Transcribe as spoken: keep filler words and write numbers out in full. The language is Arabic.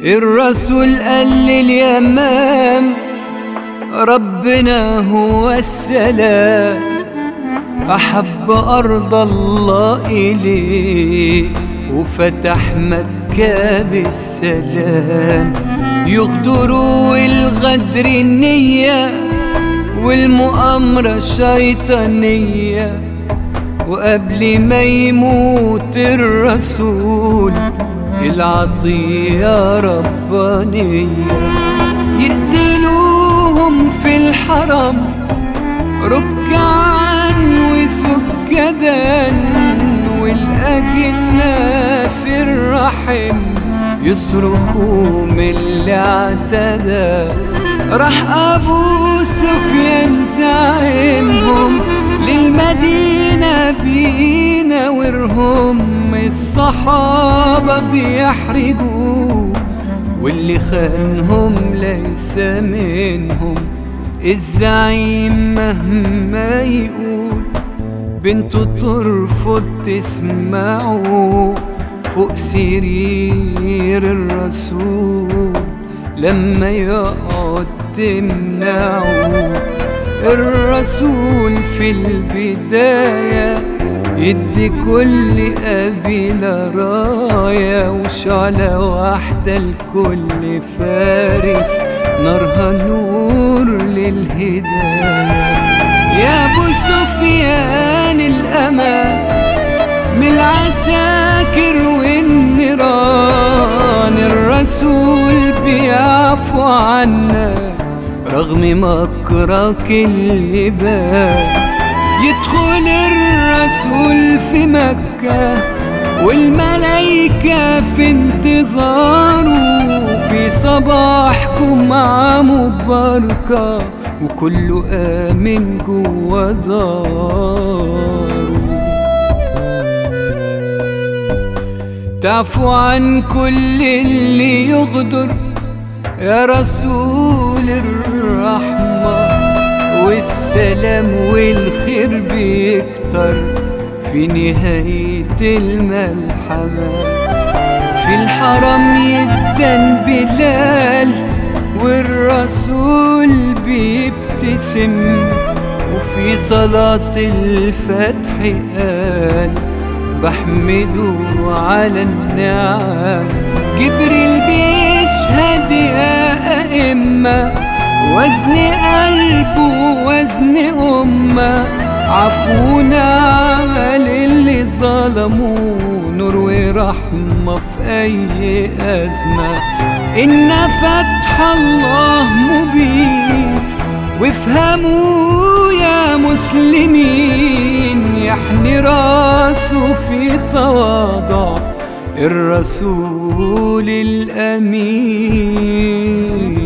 الرسول قال لليمام ربنا هو السلام، أحب أرض الله إليه وفتح مكة بالسلام. يغدروا الغدر النية والمؤامرة شيطانية، وقبل ما يموت الرسول العطية ربانية. يقتلوهم في الحرم ركعا وسجدا، والأجنة في الرحم يصرخوا من اللي اعتدى. راح أبو سفيان زعيمهم للمدينة بيناورهم، الصحابة بيحرجوا واللي خانهم ليس منهم. الزعيم مهما يقول بنته ترفض تسمعه، فوق سرير الرسول لما يقعد تمنعه. الرسول في البداية يدي كل قبيلة راية، وشعلة واحدة لكل فارس نارها نور للهداية. يا ابو سفيان الأمان من العساكر والنيران، الرسول بيعفو عنا رغم مكرك اللي بان. يدخل الرسول في مكة والملايكة في انتظاره، في صباح جمعة مباركة وكله آمن جوا داره. تعفو عن كل اللي يغدر يا رسول الرحمة، والسلام والخير بيكتر في نهاية الملحمة. في الحرم يدن بلال والرسول بيبتسم، وفي صلاة الفتح قال بحمده على النعم. جبريل بيشهد يا أئمة، وزن قلبه وزن أمة، عفونا على اللي ظلموا، نور ورحمة في أي أزمة. إن فتح الله مبين، وافهموا يا مسلمين، يحني راسه في تواضع الرسول الأمين.